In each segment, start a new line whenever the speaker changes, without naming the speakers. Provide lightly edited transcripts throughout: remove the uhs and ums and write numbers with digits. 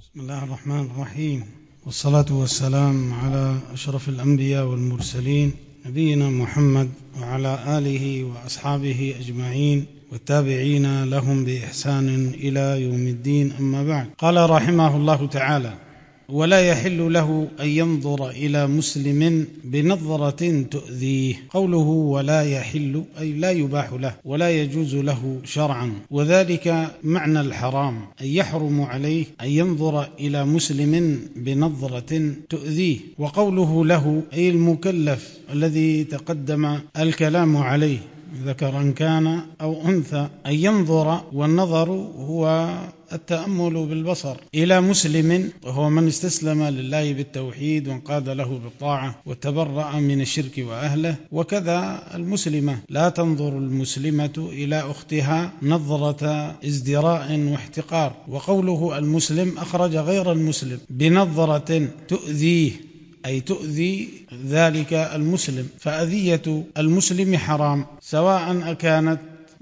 بسم الله الرحمن الرحيم، والصلاة والسلام على أشرف الأنبياء والمرسلين نبينا محمد وعلى آله وأصحابه أجمعين والتابعين لهم بإحسان إلى يوم الدين، أما بعد. قال رحمه الله تعالى: ولا يحل له أن ينظر إلى مسلم بنظرة تؤذيه. قوله ولا يحل أي لا يباح له ولا يجوز له شرعا، وذلك معنى الحرام، أن يحرم عليه أن ينظر إلى مسلم بنظرة تؤذيه. وقوله له أي المكلف الذي تقدم الكلام عليه، ذكرا كان أو أنثى، أن ينظر، والنظر هو التأمل بالبصر، إلى مسلم، وهو من استسلم لله بالتوحيد وانقاد له بالطاعة وتبرأ من الشرك وأهله. وكذا المسلمة، لا تنظر المسلمة إلى أختها نظرة ازدراء واحتقار. وقوله المسلم أخرج غير المسلم بنظرة تؤذيه، أي تؤذي ذلك المسلم، فأذية المسلم حرام، سواء أكانت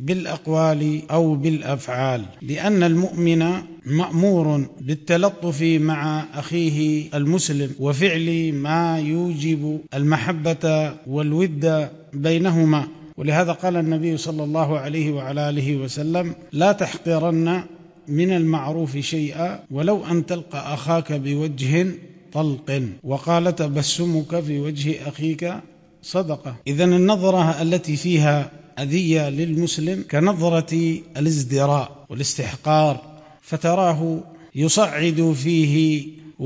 بالأقوال أو بالأفعال، لأن المؤمن مأمور بالتلطف مع أخيه المسلم وفعل ما يوجب المحبة والود بينهما. ولهذا قال النبي صلى الله عليه وعلى آله وسلم: لا تحقرن من المعروف شيئا ولو أن تلقى أخاك بوجه طلق، وقال: تبسمك في وجه أخيك صدقة. إذن النظرة التي فيها أذية للمسلم كنظرة الازدراء والاستحقار، فتراه يصعد فيه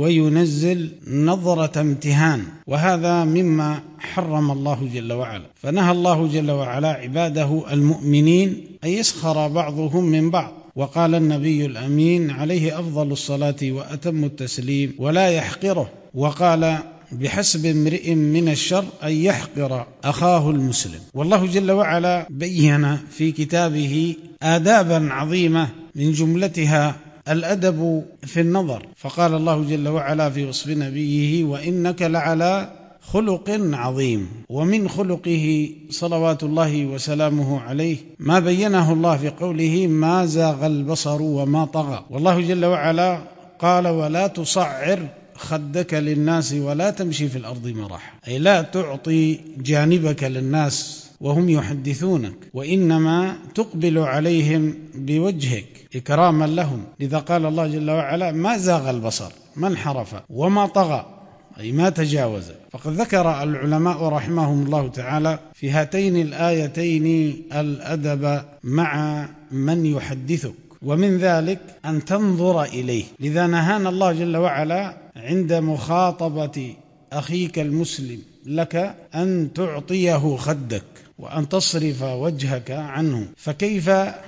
وينزل نظرة امتهان، وهذا مما حرم الله جل وعلا. فنهى الله جل وعلا عباده المؤمنين أن يسخر بعضهم من بعض. وقال النبي الأمين عليه أفضل الصلاة وأتم التسليم: ولا يحقره. وقال: بحسب امرئ من الشر أن يحقر أخاه المسلم. والله جل وعلا بين في كتابه آدابا عظيمة، من جملتها الأدب في النظر، فقال الله جل وعلا في وصف نبيه: وإنك لعلى خلق عظيم. ومن خلقه صلوات الله وسلامه عليه ما بينه الله في قوله: ما زاغ البصر وما طغى. والله جل وعلا قال: ولا تصعر خدك للناس ولا تمشي في الأرض مرحا، أي لا تعطي جانبك للناس وهم يحدثونك، وإنما تقبل عليهم بوجهك إكراما لهم. لذا قال الله جل وعلا: ما زاغ البصر، ما انحرف، وما طغى، أي ما تجاوز. فقد ذكر العلماء رحمهم الله تعالى في هاتين الآيتين الأدب مع من يحدثك، ومن ذلك أن تنظر إليه. لذا نهانا الله جل وعلا عند مخاطبة أخيك المسلم لك أن تعطيه خدك وأن تصرف وجهك عنه، فكيف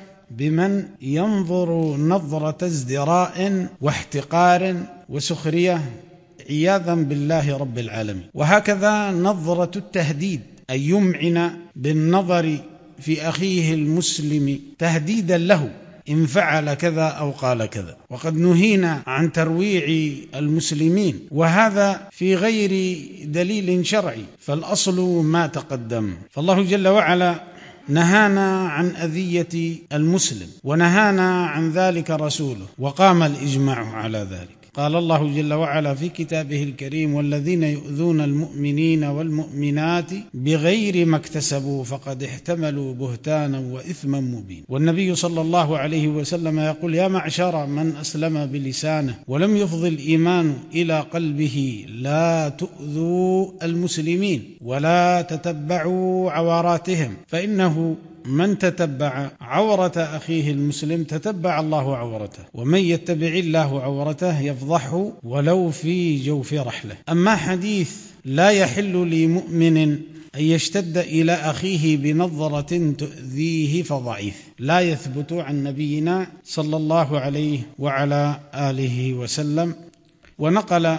بمن ينظر نظرة ازدراء واحتقار وسخرية، عياذا بالله رب العالمين. وهكذا نظرة التهديد، أن يمعن بالنظر في أخيه المسلم تهديدا له إن فعل كذا أو قال كذا. وقد نهينا عن ترويع المسلمين، وهذا في غير دليل شرعي، فالأصل ما تقدم. فالله جل وعلا نهانا عن أذية المسلم، ونهانا عن ذلك رسوله، وقام الإجماع على ذلك. قال الله جل وعلا في كتابه الكريم: والذين يؤذون المؤمنين والمؤمنات بغير ما اكتسبوا فقد احتملوا بهتانا وإثما مبينا. والنبي صلى الله عليه وسلم يقول: يا معشر من أسلم بلسانه ولم يفض الإيمان إلى قلبه، لا تؤذوا المسلمين ولا تتبعوا عوراتهم، فإنه من تتبع عورة أخيه المسلم تتبع الله عورته، ومن يتبع الله عورته يفضحه ولو في جوف رحله. أما حديث لا يحل لمؤمن أن يشتد إلى أخيه بنظرة تؤذيه فضعيف، لا يثبت عن نبينا صلى الله عليه وعلى آله وسلم. ونقل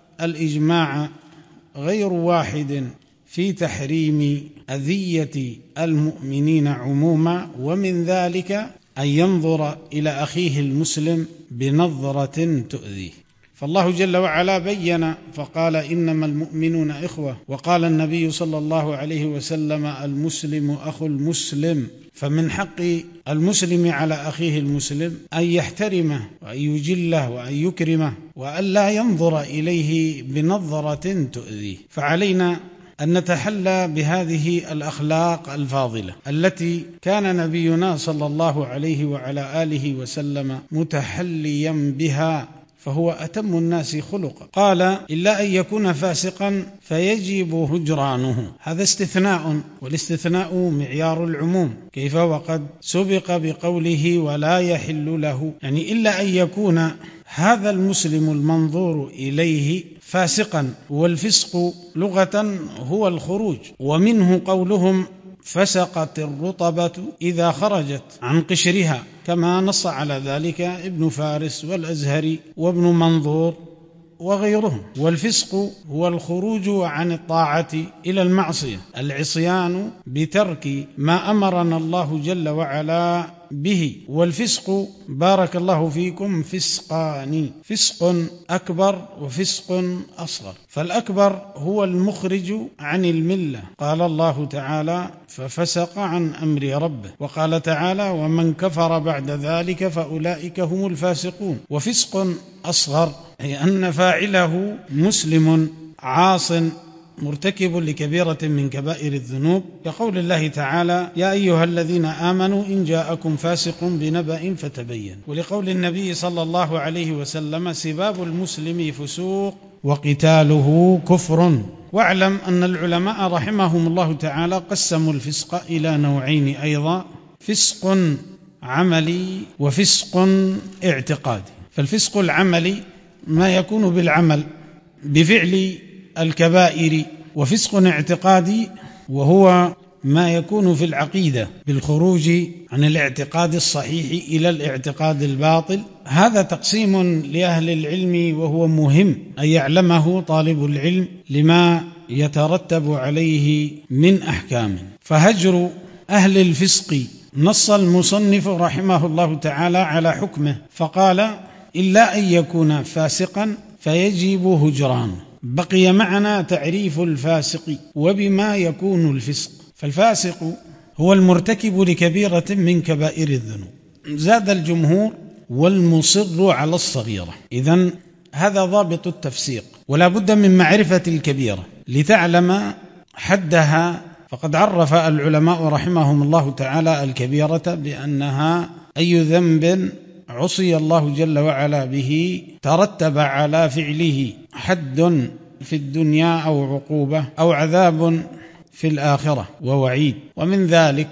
الإجماع غير واحد في تحريم أذية المؤمنين عموما، ومن ذلك أن ينظر إلى أخيه المسلم بنظرة تؤذيه. فالله جل وعلا بين فقال إنما المؤمنون إخوة، وقال النبي صلى الله عليه وسلم المسلم أخو المسلم. فمن حق المسلم على أخيه المسلم أن يحترمه وأن يجله وأن يكرمه وأن لا ينظر إليه بنظرة تؤذيه. فعلينا أن نتحلى بهذه الأخلاق الفاضلة التي كان نبينا صلى الله عليه وعلى آله وسلم متحليا بها، فهو أتم الناس خلقا. قال إلا أن يكون فاسقا فيجب هجرانه. هذا استثناء، والاستثناء معيار العموم، كيف وقد سبق بقوله ولا يحل له، يعني إلا أن يكون هذا المسلم المنظور إليه فاسقا. والفسق لغة هو الخروج، ومنه قولهم فسقت الرطبة إذا خرجت عن قشرها، كما نص على ذلك ابن فارس والأزهري وابن منظور وغيرهم. والفسق هو الخروج عن الطاعة إلى المعصية، العصيان بترك ما أمرنا الله جل وعلا به. والفسق بارك الله فيكم فسقان، فسق أكبر وفسق أصغر. فالأكبر هو المخرج عن الملة، قال الله تعالى ففسق عن أمر ربه، وقال تعالى ومن كفر بعد ذلك فأولئك هم الفاسقون. وفسق أصغر أي أن فاعله مسلم عاص مرتكب لكبيرة من كبائر الذنوب، كقول الله تعالى يا أيها الذين آمنوا إن جاءكم فاسق بنبأ فتبين، ولقول النبي صلى الله عليه وسلم سباب المسلم فسوق وقتاله كفر. واعلم أن العلماء رحمهم الله تعالى قسموا الفسق إلى نوعين أيضا، فسق عملي وفسق اعتقادي. فالفسق العملي ما يكون بالعمل بفعل الكبائر، وفسق اعتقادي وهو ما يكون في العقيدة بالخروج عن الاعتقاد الصحيح إلى الاعتقاد الباطل. هذا تقسيم لأهل العلم، وهو مهم أن يعلمه طالب العلم لما يترتب عليه من أحكام. فهجر أهل الفسق نص المصنف رحمه الله تعالى على حكمه، فقال إلا أن يكون فاسقا فيجب هجرانه. بقي معنا تعريف الفاسق وبما يكون الفسق. فالفاسق هو المرتكب لكبيرة من كبائر الذنوب. زاد الجمهور والمصر على الصغيرة. إذن هذا ضابط التفسيق، ولا بد من معرفة الكبيرة لتعلم حدها. فقد عرف العلماء رحمهم الله تعالى الكبيرة بأنها أي ذنب عصي الله جل وعلا به ترتب على فعله حد في الدنيا أو عقوبة أو عذاب في الآخرة ووعيد. ومن ذلك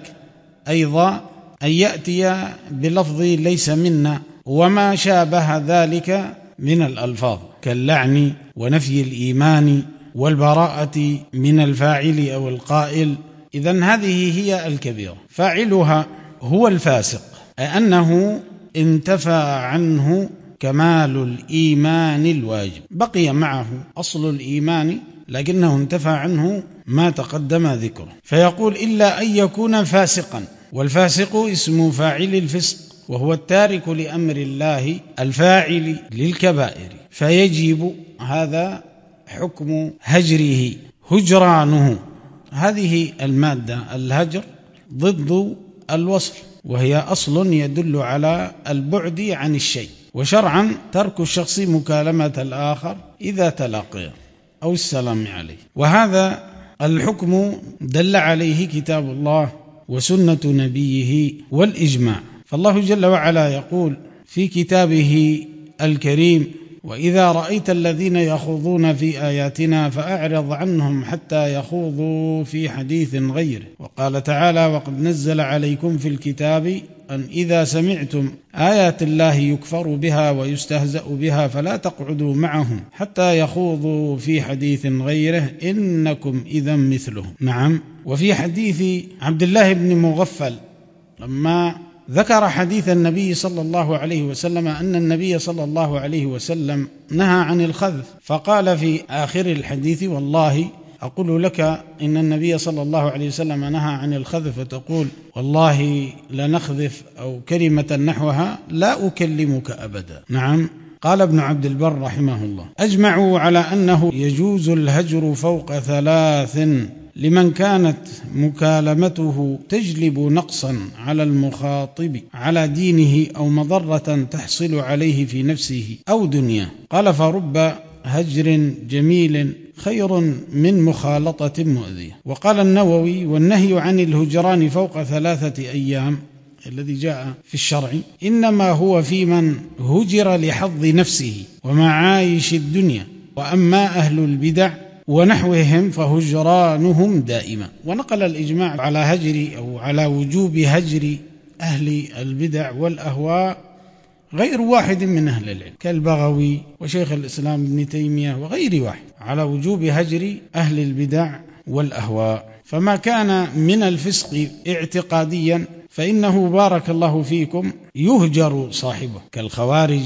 أيضا أن يأتي بلفظ ليس منا وما شابه ذلك من الألفاظ كاللعن ونفي الإيمان والبراءة من الفاعل أو القائل. إذن هذه هي الكبيرة، فاعلها هو الفاسق، أنه انتفى عنه كمال الإيمان الواجب. بقي معه أصل الإيمان لكنه انتفى عنه ما تقدم ذكره. فيقول إلا أن يكون فاسقا، والفاسق اسم فاعل الفسق، وهو التارك لأمر الله الفاعل للكبائر. فيجب هذا حكم هجره هجرانه. هذه المادة الهجر ضد الوصل، وهي أصل يدل على البعد عن الشيء، وشرعا ترك الشخص مكالمة الآخر إذا تلاقي أو السلام عليه. وهذا الحكم دل عليه كتاب الله وسنة نبيه والإجماع. فالله جل وعلا يقول في كتابه الكريم وإذا رأيت الذين يخوضون في آياتنا فأعرض عنهم حتى يخوضوا في حديث غيره. وقال تعالى وقد نزل عليكم في الكتاب أن إذا سمعتم آيات الله يكفر بها ويستهزأ بها فلا تقعدوا معهم حتى يخوضوا في حديث غيره إنكم إذا مثلهم. نعم. وفي حديث عبد الله بن مغفل لما ذكر حديث النبي صلى الله عليه وسلم أن النبي صلى الله عليه وسلم نهى عن الخذف، فقال في آخر الحديث والله أقول لك إن النبي صلى الله عليه وسلم نهى عن الخذف، فتقول والله لنخذف أو كلمة نحوها لا أكلمك أبدا. نعم. قال ابن عبد البر رحمه الله: أجمعوا على أنه يجوز الهجر فوق 3 لمن كانت مكالمته تجلب نقصا على المخاطب على دينه أو مضرة تحصل عليه في نفسه أو دنياه. قال: فرب هجر جميل خير من مخالطة مؤذية. وقال النووي: والنهي عن الهجران فوق 3 أيام الذي جاء في الشرع إنما هو في من هجر لحظ نفسه ومعايش الدنيا، وأما أهل البدع ونحوهم فهجرانهم دائما. ونقل الإجماع على هجر أو على وجوب هجر أهل البدع والأهواء غير واحد من أهل العلم كالبغوي وشيخ الإسلام ابن تيمية وغير واحد على وجوب هجر أهل البدع والأهواء. فما كان من الفسق اعتقاديا فإنه بارك الله فيكم يهجر صاحبه كالخوارج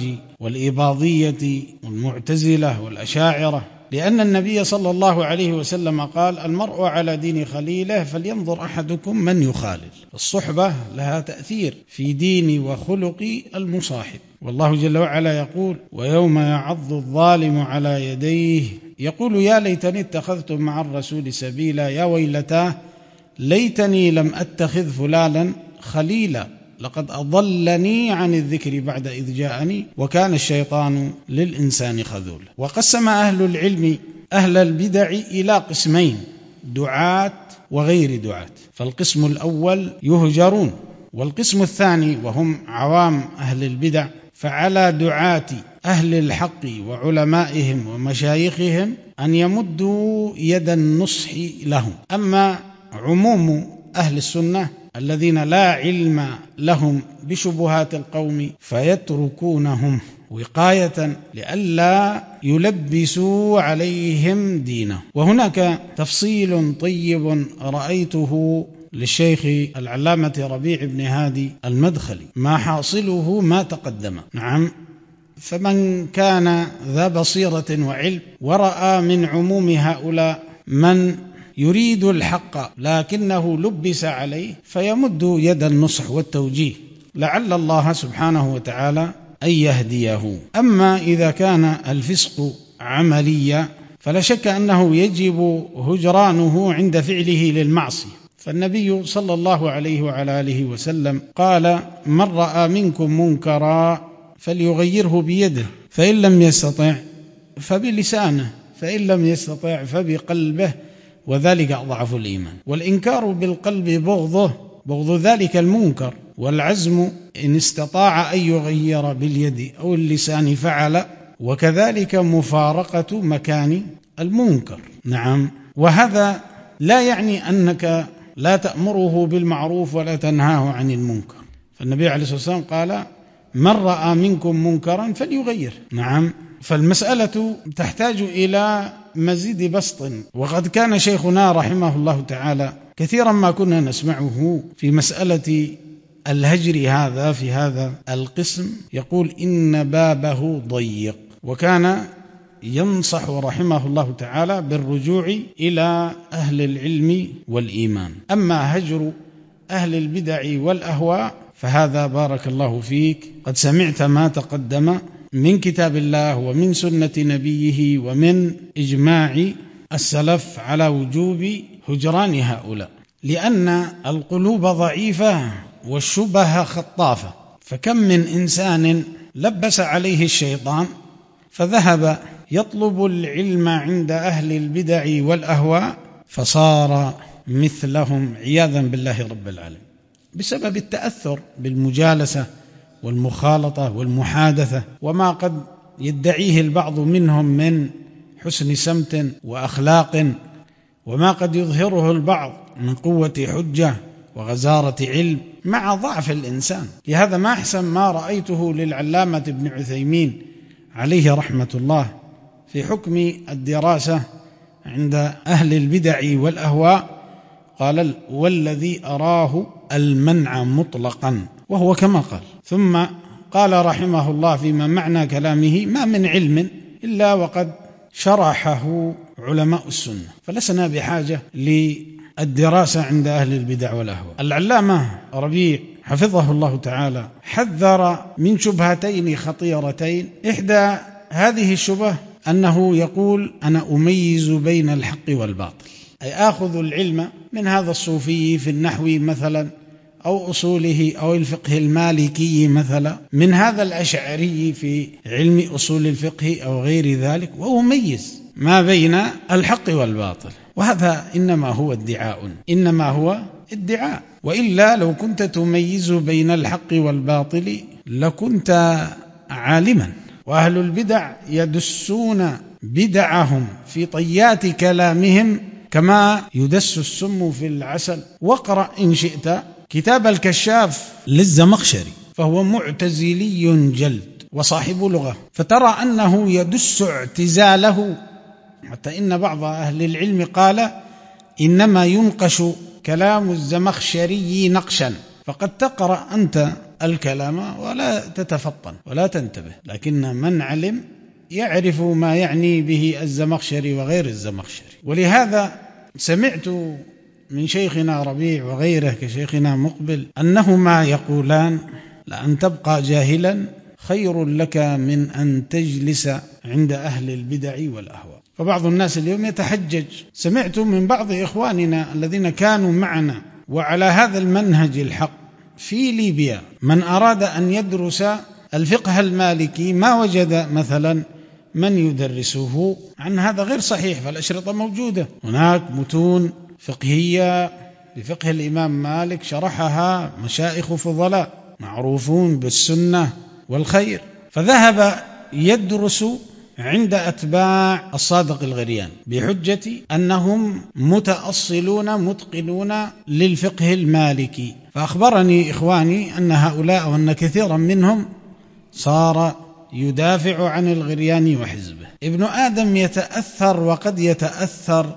والإباضية والمعتزلة والأشاعرة، لأن النبي صلى الله عليه وسلم قال: المرء على دين خليله فلينظر أحدكم من يخالل. الصحبة لها تأثير في دين وخلق المصاحب. والله جل وعلا يقول: ويوم يعض الظالم على يديه يقول يا ليتني اتخذت مع الرسول سبيلا يا ويلتاه ليتني لم أتخذ فلانا خليلا لقد أضلني عن الذكر بعد إذ جاءني وكان الشيطان للإنسان خذولا. وقسم أهل العلم أهل البدع إلى قسمين: دعاة وغير دعاة. فالقسم الأول يهجرون، والقسم الثاني وهم عوام أهل البدع فعلى دعاة أهل الحق وعلمائهم ومشايخهم أن يمدوا يد النصح لهم. أما عموم أهل السنة الذين لا علم لهم بشبهات القوم فيتركونهم وقاية لئلا يلبسوا عليهم دينه. وهناك تفصيل طيب رأيته للشيخ العلامة ربيع بن هادي المدخلي ما حاصله ما تقدم. نعم، فمن كان ذا بصيرة وعلم ورأى من عموم هؤلاء من يريد الحق لكنه لبس عليه فيمد يد النصح والتوجيه لعل الله سبحانه وتعالى أن يهديه. أما إذا كان الفسق عمليا فلا شك أنه يجب هجرانه عند فعله للمعصية. فالنبي صلى الله عليه وعلى آله وسلم قال: من رأى منكم منكرا فليغيره بيده فإن لم يستطع فبلسانه فإن لم يستطع فبقلبه وذلك أضعف الإيمان. والإنكار بالقلب بغض ذلك المنكر، والعزم إن استطاع أن يغير باليد أو اللسان فعل، وكذلك مفارقة مكان المنكر. نعم، وهذا لا يعني أنك لا تأمره بالمعروف ولا تنهاه عن المنكر. فالنبي عليه الصلاة والسلام قال: من رأى منكم منكرا فليغير. نعم، فالمسألة تحتاج إلى مزيد بسط. وقد كان شيخنا رحمه الله تعالى كثيرا ما كنا نسمعه في مسألة الهجر هذا في هذا القسم يقول إن بابه ضيق، وكان ينصح رحمه الله تعالى بالرجوع إلى أهل العلم والإيمان. أما هجر أهل البدع والأهواء فهذا بارك الله فيك قد سمعت ما تقدم من كتاب الله ومن سنة نبيه ومن إجماع السلف على وجوب هجران هؤلاء، لأن القلوب ضعيفة والشبه خطافة. فكم من إنسان لبس عليه الشيطان فذهب يطلب العلم عند أهل البدع والأهواء فصار مثلهم عياذا بالله رب العالمين، بسبب التأثر بالمجالسة والمخالطة والمحادثة وما قد يدعيه البعض منهم من حسن سمت وأخلاق، وما قد يظهره البعض من قوة حجة وغزارة علم مع ضعف الإنسان. لهذا ما أحسن ما رأيته للعلامة ابن عثيمين عليه رحمة الله في حكم الدراسة عند أهل البدع والأهواء. قال: والذي أراه المنع مطلقا، وهو كما قال. ثم قال رحمه الله فيما معنى كلامه: ما من علم إلا وقد شرحه علماء السنة، فلسنا بحاجة للدراسة عند أهل البدع والأهواء. العلامة ربيع حفظه الله تعالى حذر من شبهتين خطيرتين. إحدى هذه الشبه أنه يقول أنا أميز بين الحق والباطل، أي آخذ العلم من هذا الصوفي في النحو مثلا أو أصوله أو الفقه المالكي مثلا، من هذا الأشعري في علم أصول الفقه أو غير ذلك، وأميز ما بين الحق والباطل. وهذا إنما هو ادعاء، وإلا لو كنت تميز بين الحق والباطل لكنت عالما. وأهل البدع يدسون بدعهم في طيات كلامهم كما يدس السم في العسل. واقرأ إن شئت كتاب الكشاف للزمخشري، فهو معتزلي جلد وصاحب لغة، فترى أنه يدس اعتزاله، حتى إن بعض أهل العلم قال إنما ينقش كلام الزمخشري نقشا، فقد تقرأ أنت الكلام ولا تتفطن ولا تنتبه، لكن من علم يعرف ما يعني به الزمخشري وغير الزمخشري. ولهذا سمعت من شيخنا ربيع وغيره كشيخنا مقبل أنهما يقولان لأن تبقى جاهلا خير لك من أن تجلس عند أهل البدع والأهواء. فبعض الناس اليوم يتحجج. سمعت من بعض إخواننا الذين كانوا معنا وعلى هذا المنهج الحق في ليبيا، من أراد أن يدرس الفقه المالكي ما وجد مثلا من يدرسه عن هذا غير صحيح، فالأشرطة موجودة هناك، متون فقهية بفقه الإمام مالك شرحها مشايخ فضلاء معروفون بالسنة والخير، فذهب يدرس عند أتباع الصادق الغريان بحجة أنهم متأصلون متقنون للفقه المالكي. فأخبرني إخواني أن هؤلاء وأن كثيرا منهم صار يدافع عن الغرياني وحزبه. ابن آدم يتأثر وقد يتأثر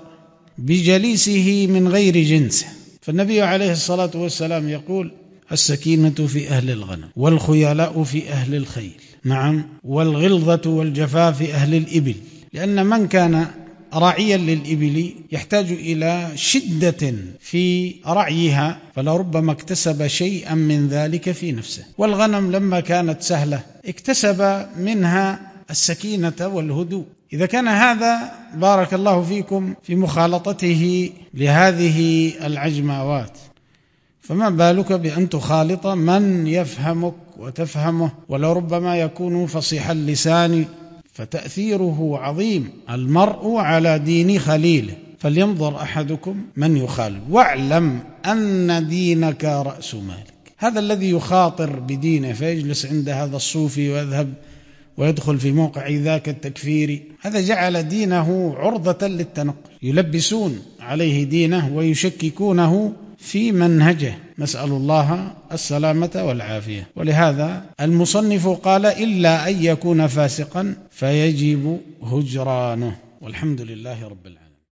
بجليسه من غير جنسه، فالنبي عليه الصلاة والسلام يقول السكينة في أهل الغنم والخيلاء في أهل الخيل، نعم، والغلظة والجفاء في أهل الإبل، لأن من كان راعيا للإبل يحتاج إلى شدة في رعيها، فلربما اكتسب شيئا من ذلك في نفسه. والغنم لما كانت سهلة اكتسب منها السكينة والهدوء. إذا كان هذا بارك الله فيكم في مخالطته لهذه العجماوات، فما بالك بأن تخالط من يفهمك وتفهمه، ولربما يكون فصيح اللسان، فتأثيره عظيم. المرء على دين خليله، فلينظر أحدكم من يخالف، واعلم أن دينك رأس مالك. هذا الذي يخاطر بدينه فيجلس عند هذا الصوفي ويذهب ويدخل في موقع ذاك التكفيري، هذا جعل دينه عرضة للتنقل، يلبسون عليه دينه ويشككونه في منهجه، نسأل الله السلامة والعافية. ولهذا المصنف قال إلا أن يكون فاسقا فيجب هجرانه، والحمد لله رب العالمين.